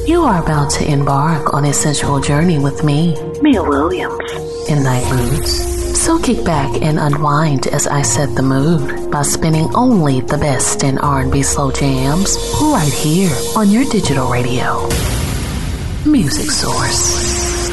You are about to embark on a sensual journey with me, Mia Williams, in Night Moods. So kick back and unwind as I set the mood by spinning only the best in R&B slow jams right here on your digital radio. Music Source.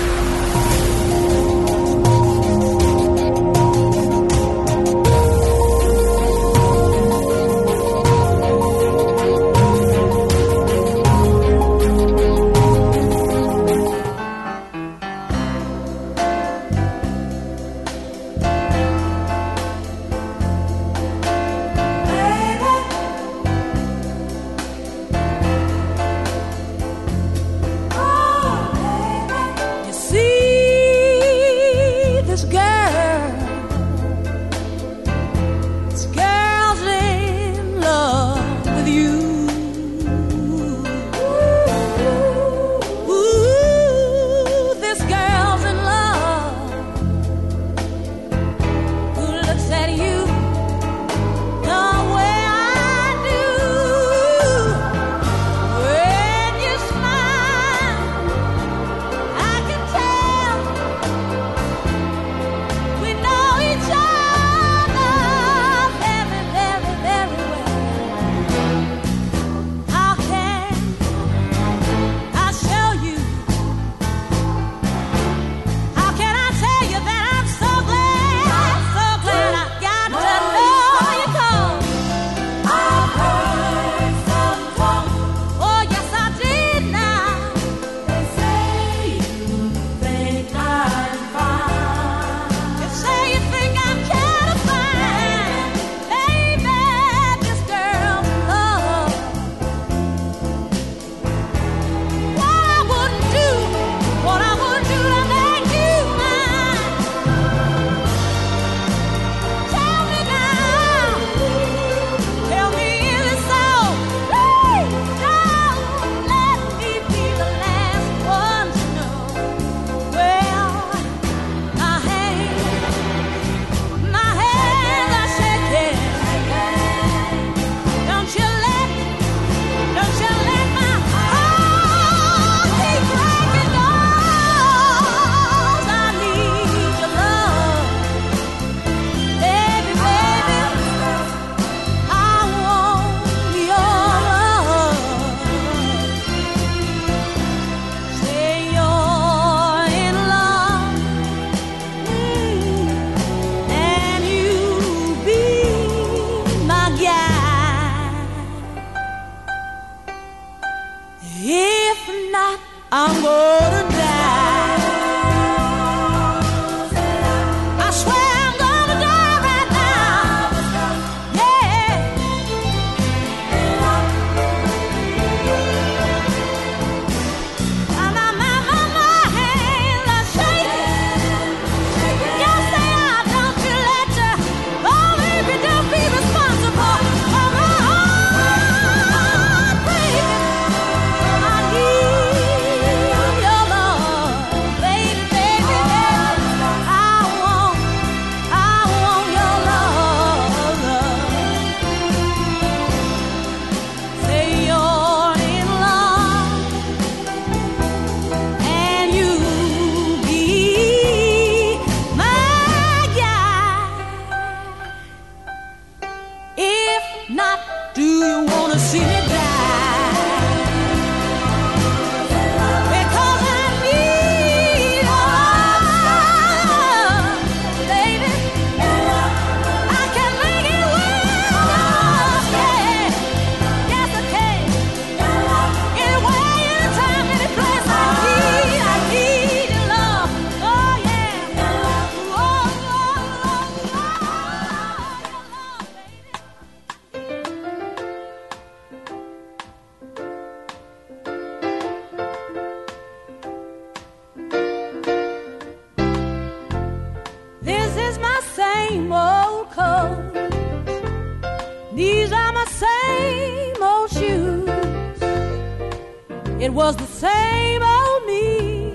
It was the same old me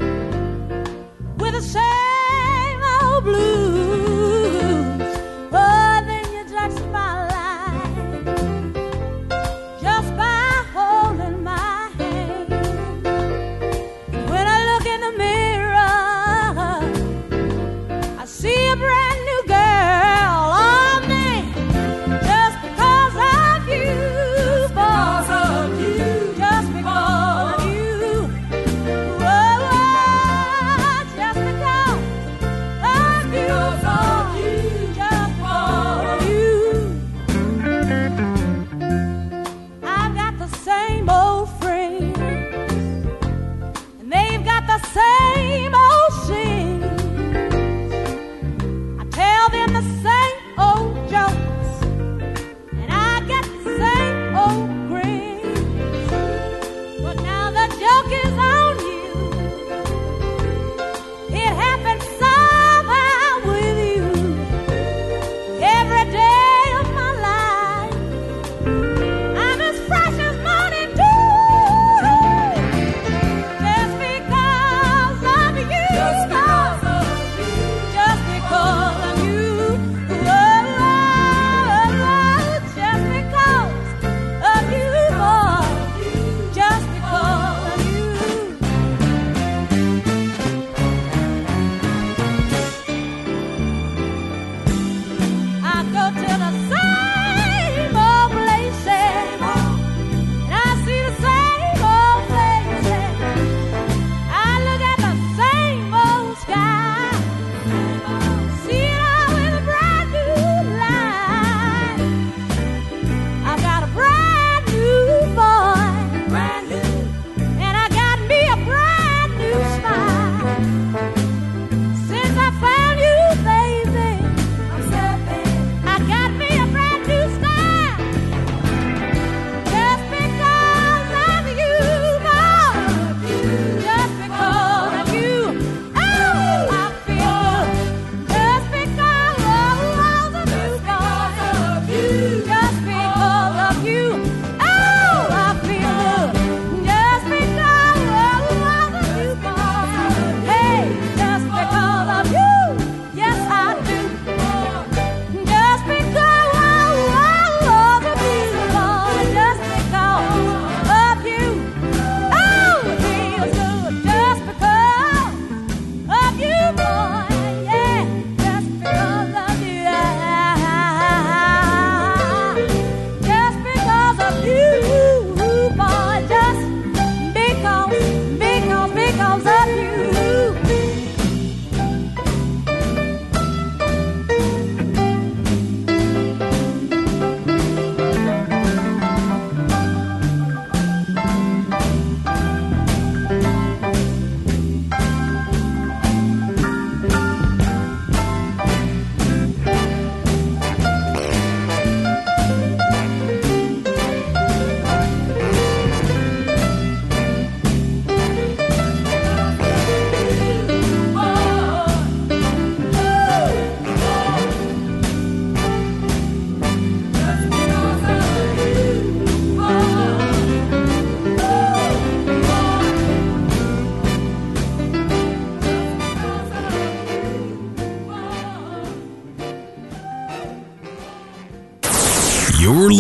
with the same old blues. Oh, then you touched my life just by holding my hand.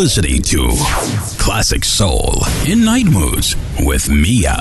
listening to Classic Soul in Night Moods with Mia.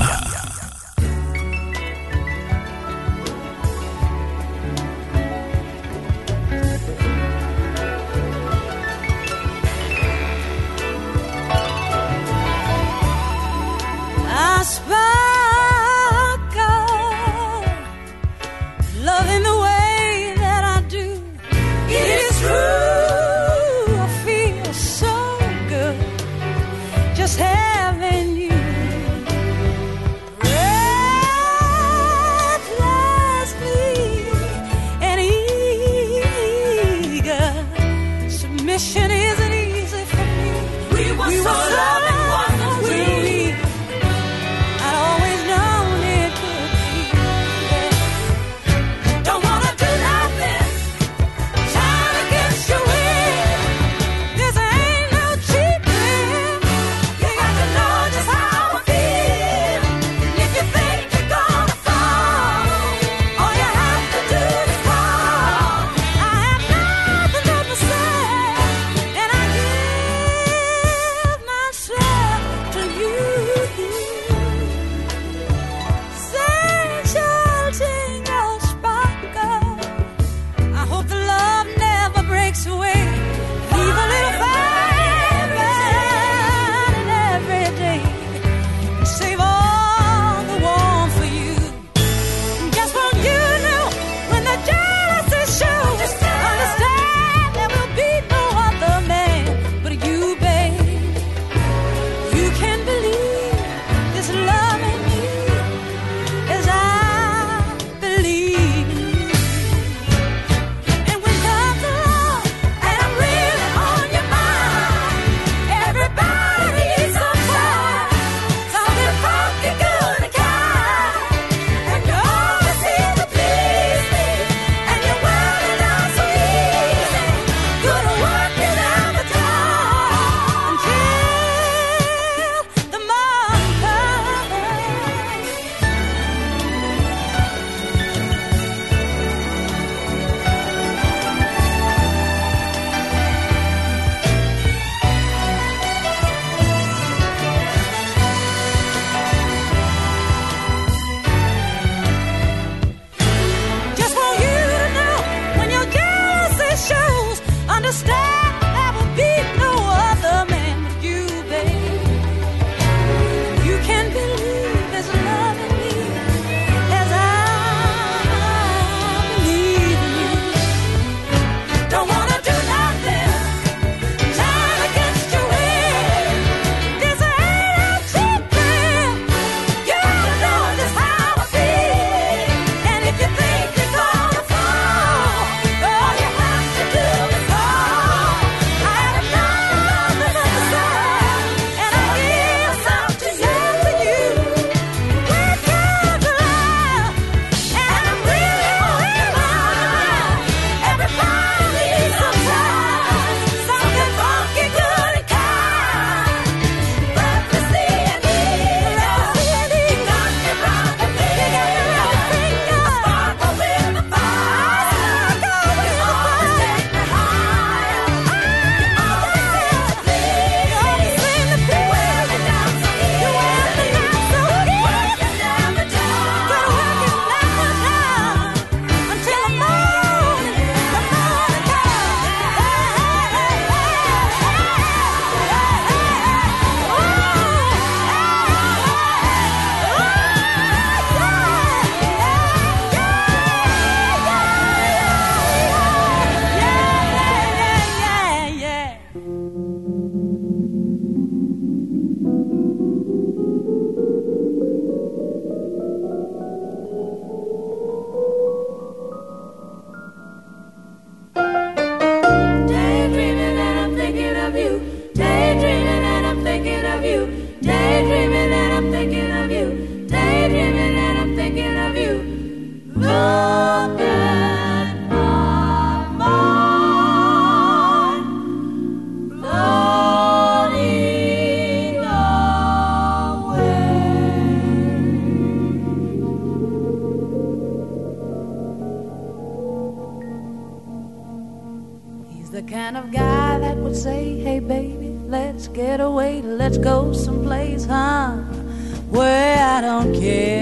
the kind of guy that would say, hey baby, let's get away, let's go someplace, huh, where I don't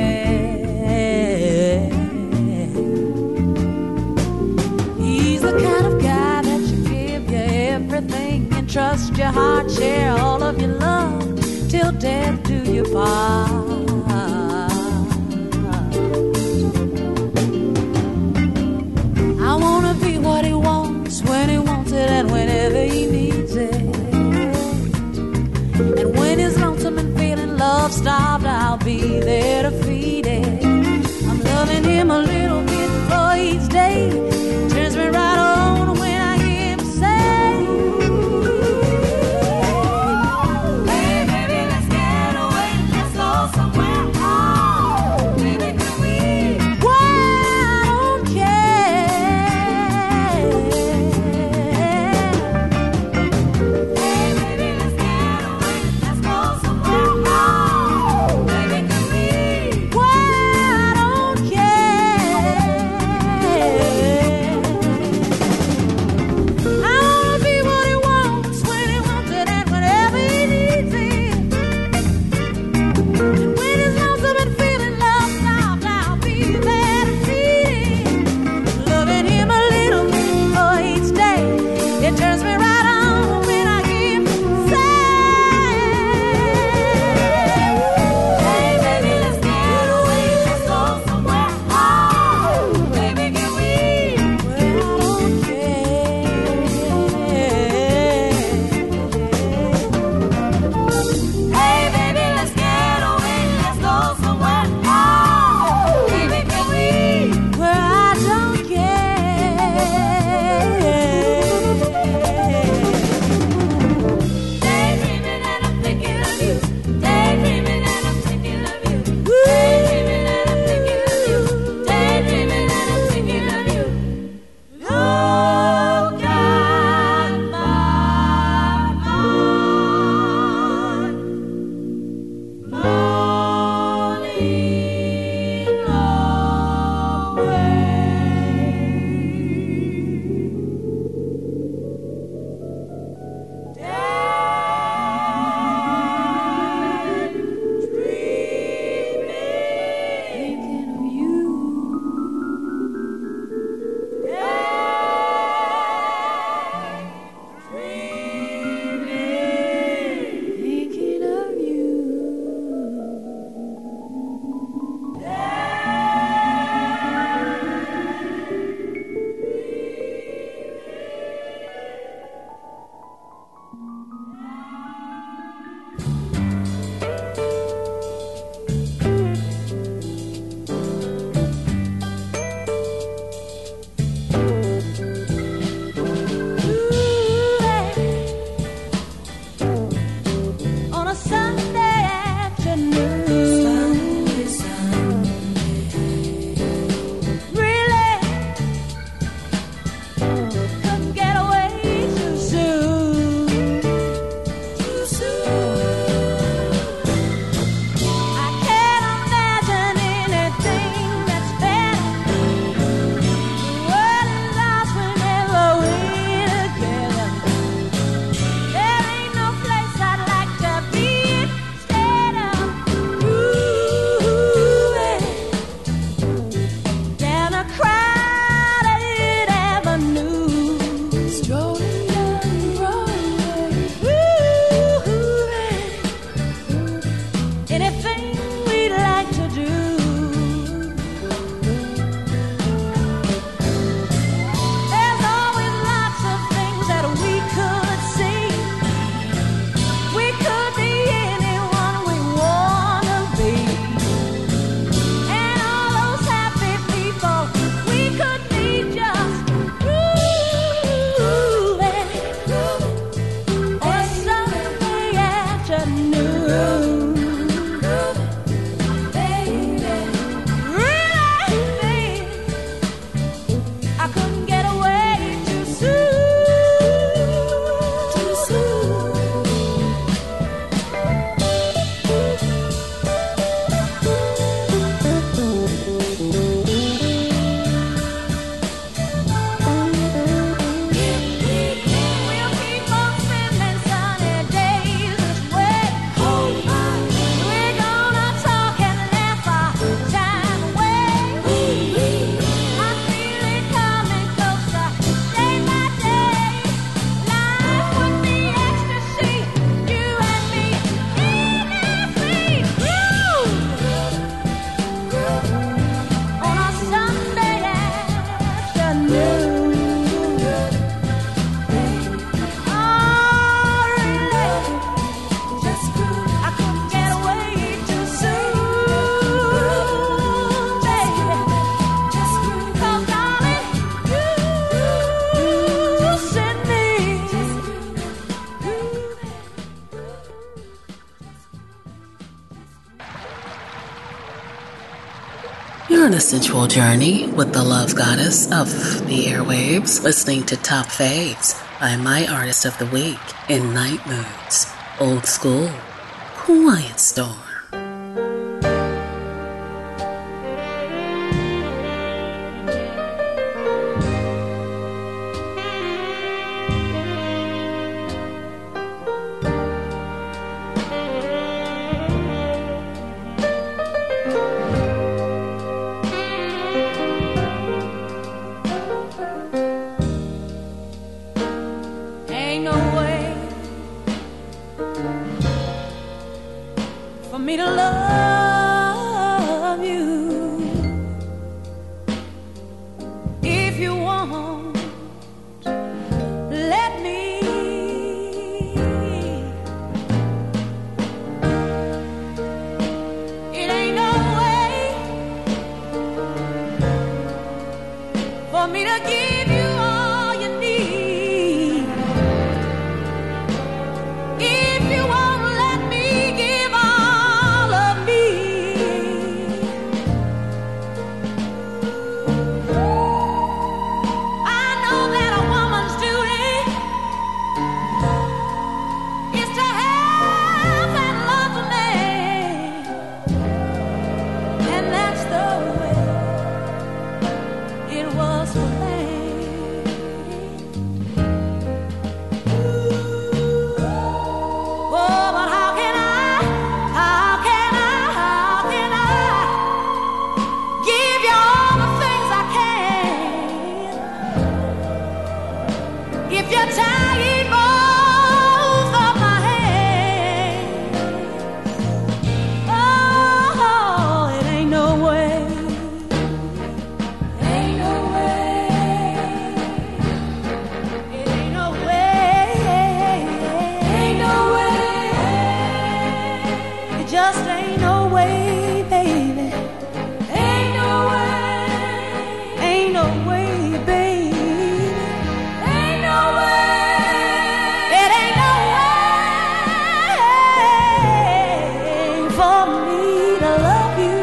care. He's the kind of guy that you give you everything and trust your heart, share all of your love till death do you part. I wanna be what he wants when he wants it and whenever he needs it. And when he's lonesome and feeling love-starved, I'll be there to feed it. I'm loving him a little bit for each day. Turns me right on when I hear him say, hey, baby, let's get away, let's go somewhere. Oh, baby, can we? Why, I don't care. Hey, baby, let's get away, let's go somewhere. Oh, baby, can we? Why, I don't care. I wanna be what he wants when he wants it and whenever he needs it. And when he's lonesome and feeling love-starved, I'll be there to feed him. Loving him a little bit for each day. It turns me right on when I hear him say, hey, baby, let's get away, let's go somewhere. Oh, baby, can we? Well, I don't care. Hey, baby, let's get away, let's go somewhere. Oh, baby, can we? Well, I don't care. Daydreaming and I'm thinking of you. Daydreaming and I'm thinking of you. Daydreaming and I'm thinking of you. Daydreaming and I'm thinking of you. Look at my on a Sunday afternoon. Really couldn't get away too soon. I can't imagine anything that's better. The world is lost whenever we're together. There ain't no place I'd like to be instead of moving down a crowded avenue, strolling down Broadway. Anything we'd like to do. There's always lots of things that we could see. We could be anyone we wanna be. And all those happy people, we could be just grooving on a Sunday afternoon. on a sensual journey with the love goddess of the airwaves, listening to Top Faves by my artist of the week in Night Moods, Old School, Quiet Storm. Ain't no way for me to love you. If you want, let me. It ain't no way for me to give you all you need. If you won't let me give all of me, I know that a woman's duty is to help and love a man, and that's the way it was for me. Oh, but how can I give you all the things I can if you're tying both of my hands? Oh, it ain't no way. Ain't no way. It ain't no way. Ain't no way. It just ain't no way, baby. Ain't no way. Ain't no way, baby. Ain't no way. It ain't no way for me to love you.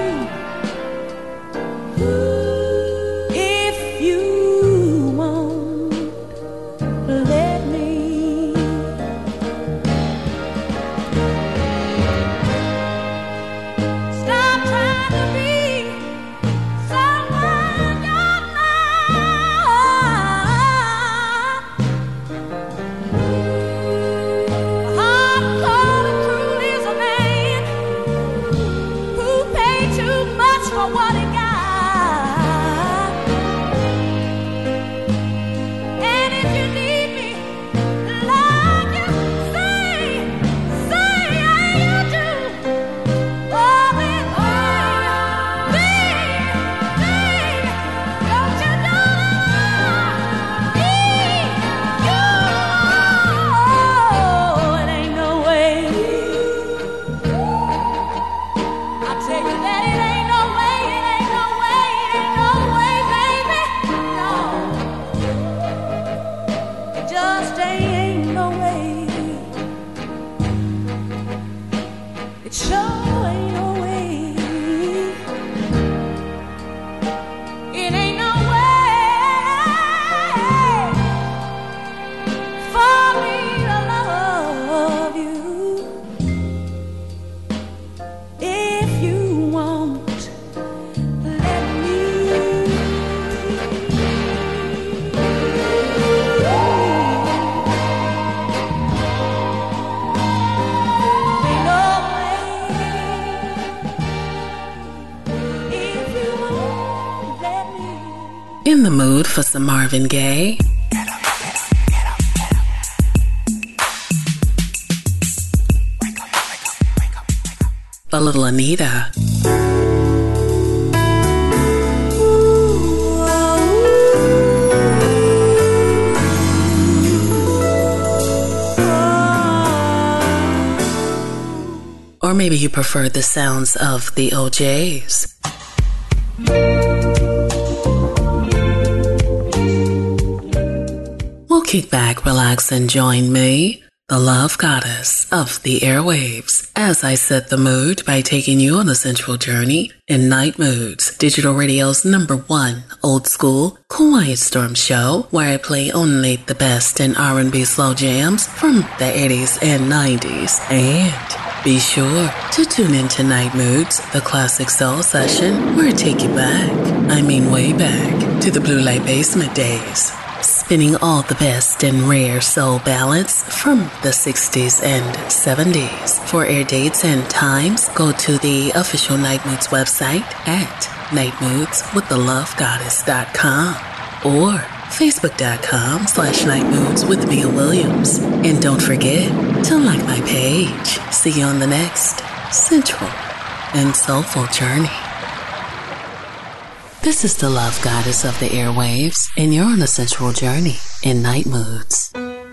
If you won't let me. Stop trying to be someone you're not. Hard-cold and cruel is a man who paid too much for what he got. And if you need me like you say you do, oh, then baby, don't you know that I need you? It ain't no way. I tell you that it ain't no way, it ain't no way, it ain't no way, baby. No, it just ain't no way. It sure ain't no way. It ain't no way for me to love you. If you won't let me. Ain't no way. If you won't let me. In the mood for some Marvin Gaye? A little Anita. Or maybe you prefer the sounds of the OJs. Well, kick back, relax, and join me the love goddess of the airwaves, as I set the mood by taking you on a sensual journey in Night Moods, Digital Radio's #1 old school Quiet Storm show, where I play only the best in R&B slow jams from the 80s and 90s. And be sure to tune into Night Moods, the classic soul session, where I take you back, way back, to the Blue Light Basement days. Spinning all the best and rare soul ballads from the 60s and 70s. For air dates and times, go to the official Night Moods website at nightmoodswiththelovegoddess.com or facebook.com/nightmoods with Mia Williams. And don't forget to like my page. See you on the next sensual and soulful journey. This is the love goddess of the airwaves, and you're on a sensual journey in Night Moods.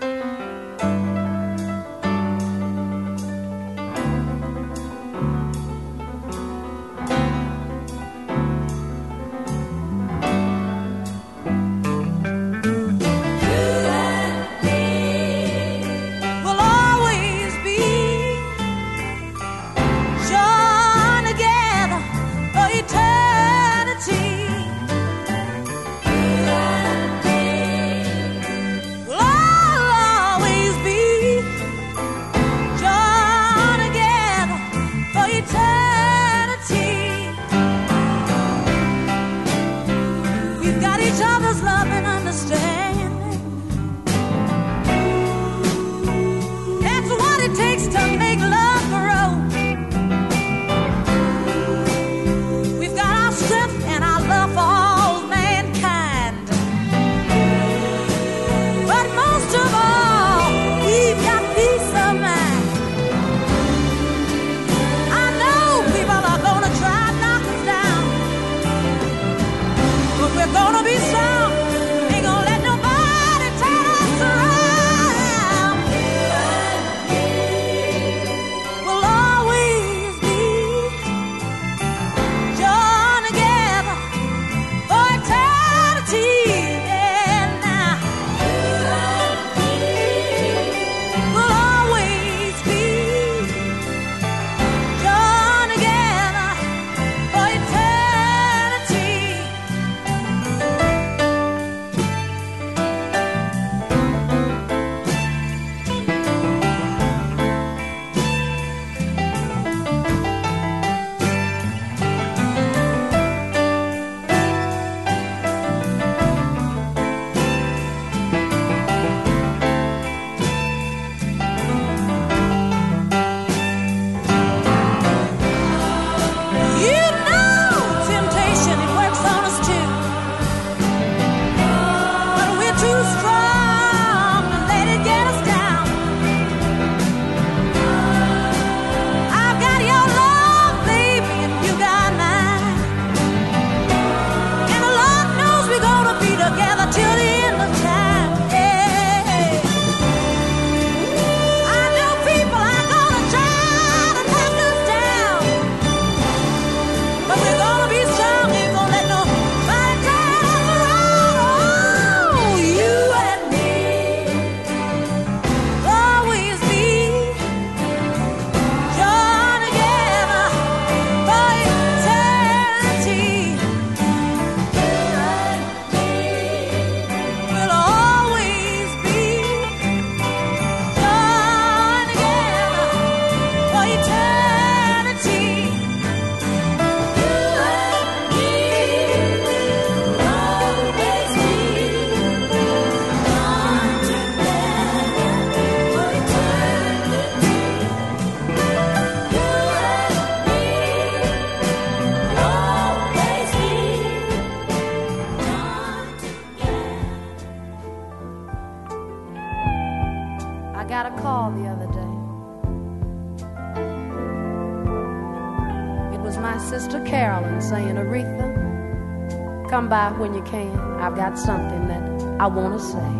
Come by when you can. I've got something that I want to say.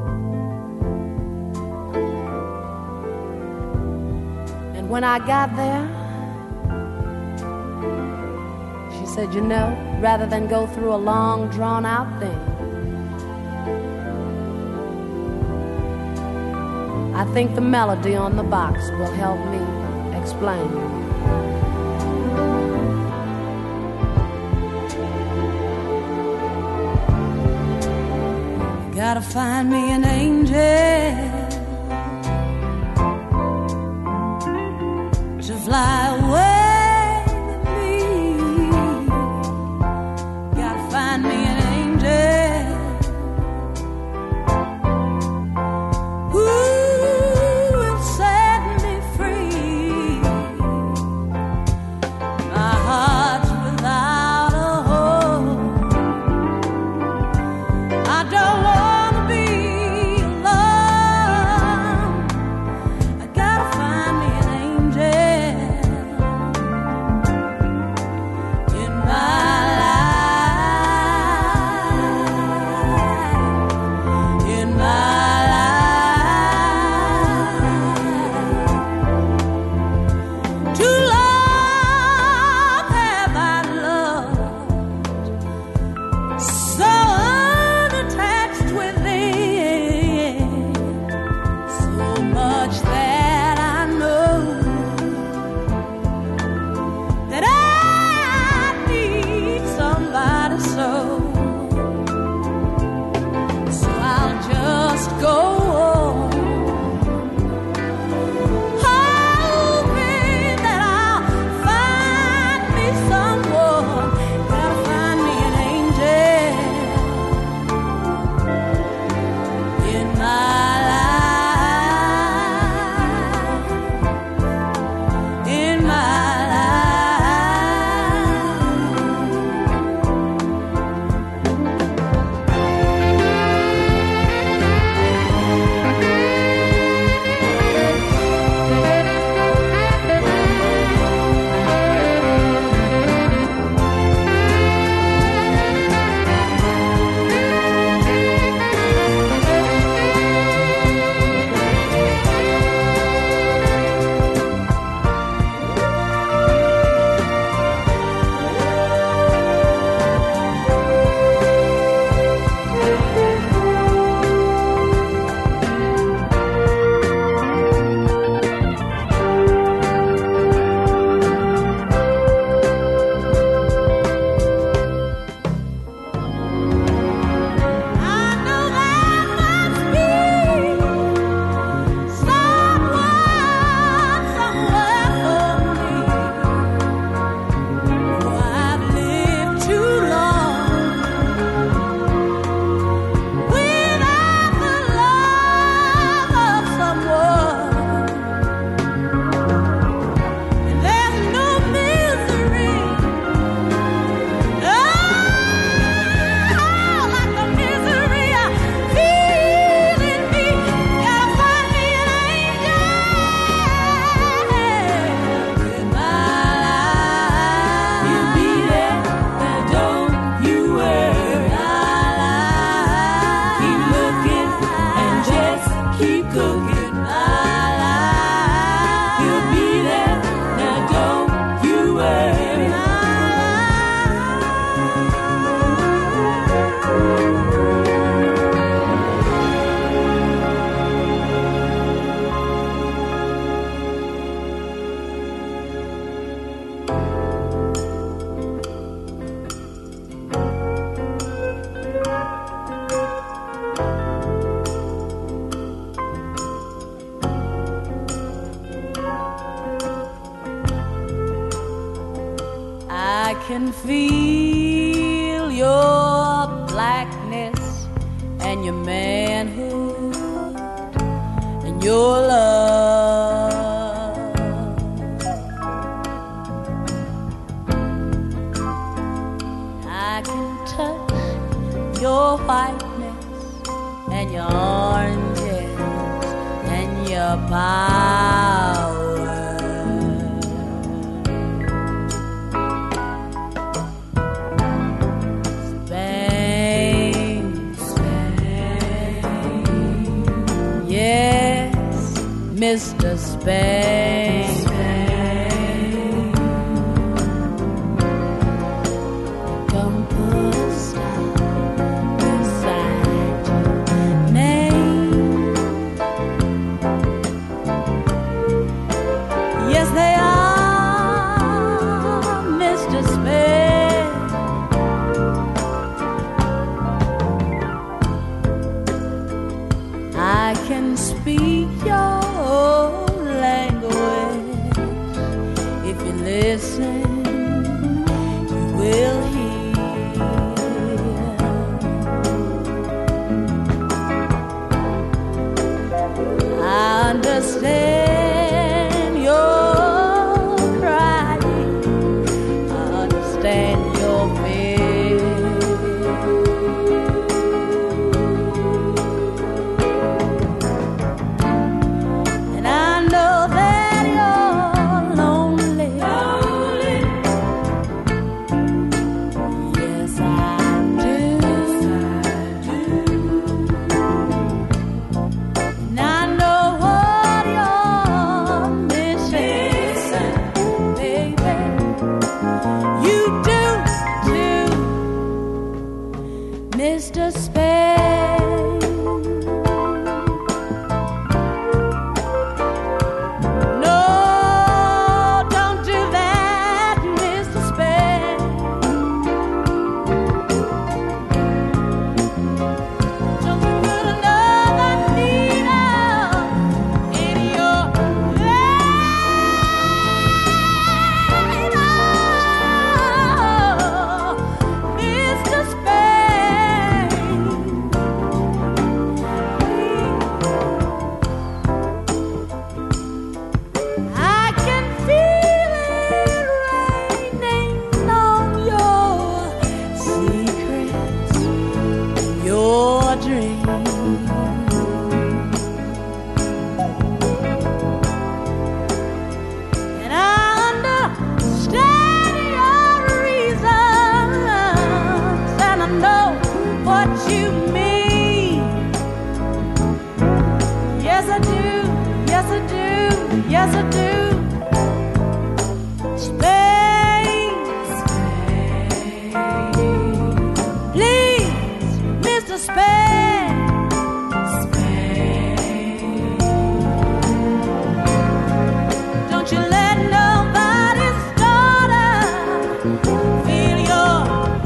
And when I got there, she said, you know, rather than go through a long, drawn-out thing, I think the melody on the box will help me explain. Gotta find me an angel to fly away with me. Gotta find me an angel who will set me free. My heart's without a home. I don't want can feel your blackness and your manhood and your love. I can touch your whiteness and your oranges and your power. Mr. Spain, come put a star beside your name. will heal. I understand your crying. I understand your fear. And I know that you're lonely. Yes, I do. And I know what you're missing, baby. You do too, Mr. Spain. No, don't do that, Mr. Spain. Don't you put another needle in your vein, oh, Mr. Spain. I can feel it raining on your secrets, your dreams. And I understand your reasons, and I know what you mean. Yes, I do. Yes, I do. Yes, I do. Spain, please, Mr. Spain. Don't you let nobody's daughter feel your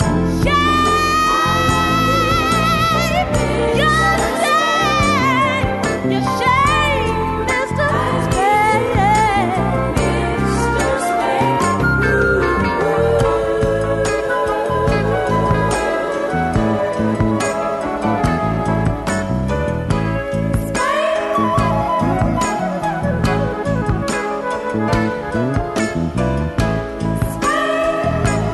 shame. Your shame. Your shame, Mr. Spain. Mr. Spain. Spain.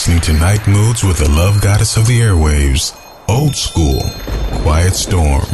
listening to Night Moods with the love goddess of the airwaves, Old School, Quiet Storm.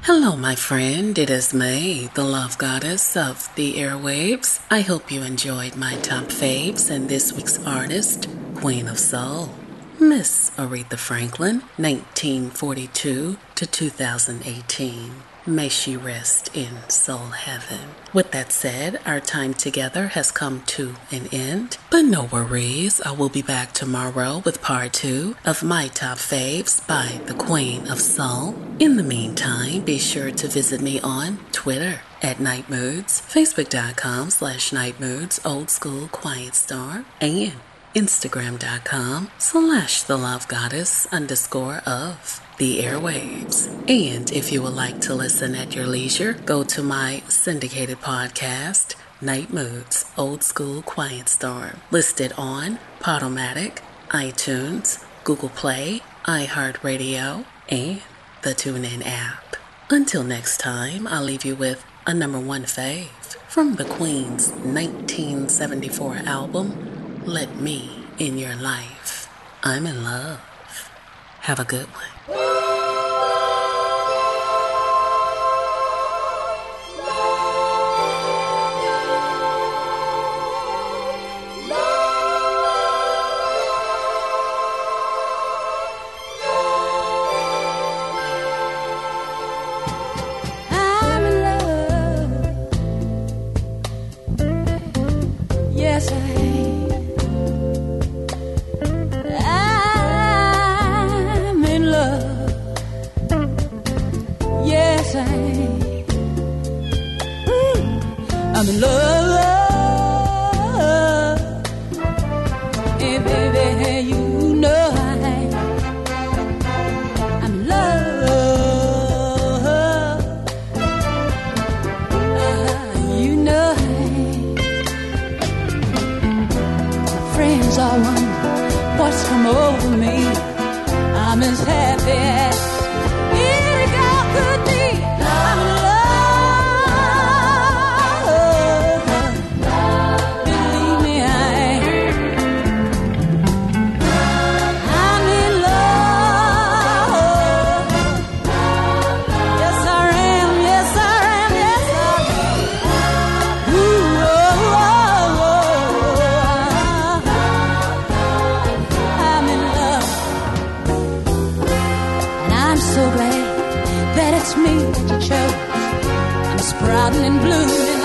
Hello, my friend. It is me, the love goddess of the airwaves. I hope you enjoyed my top faves and this week's artist, Queen of Soul, Miss Aretha Franklin, 1942 to 2018. May she rest in soul heaven. With that said, our time together has come to an end, but no worries. I will be back tomorrow with part 2 of my top faves by the Queen of Soul. In the meantime, be sure to visit me on Twitter at Night Moods, Facebook.com/Nightmoods, Old School Quiet Storm, and Instagram.com/thelovegoddess_of the airwaves. And if you would like to listen at your leisure, go to my syndicated podcast, Night Moods, Old School Quiet Storm, listed on Podomatic, iTunes, Google Play, iHeartRadio, and the TuneIn app. Until next time, I'll leave you with a number 1 fave from the Queen's 1974 album, Let Me In Your Life. I'm in love. Have a good one. I'm in love. Yes, I am. I'm in love. Yes, I am. I'm in love. Hey, baby, you know I am. I'm in love. You know I am. My friends all wonder what's come over me. I'm as happy as any girl could be. I'm in love. Believe me, I am. I'm in love. Yes, I am. Yes, I am. Yes, I am. Ooh, oh, oh, oh. I'm in love. And I'm so glad that it's me that you chose. I'm sprouting and blooming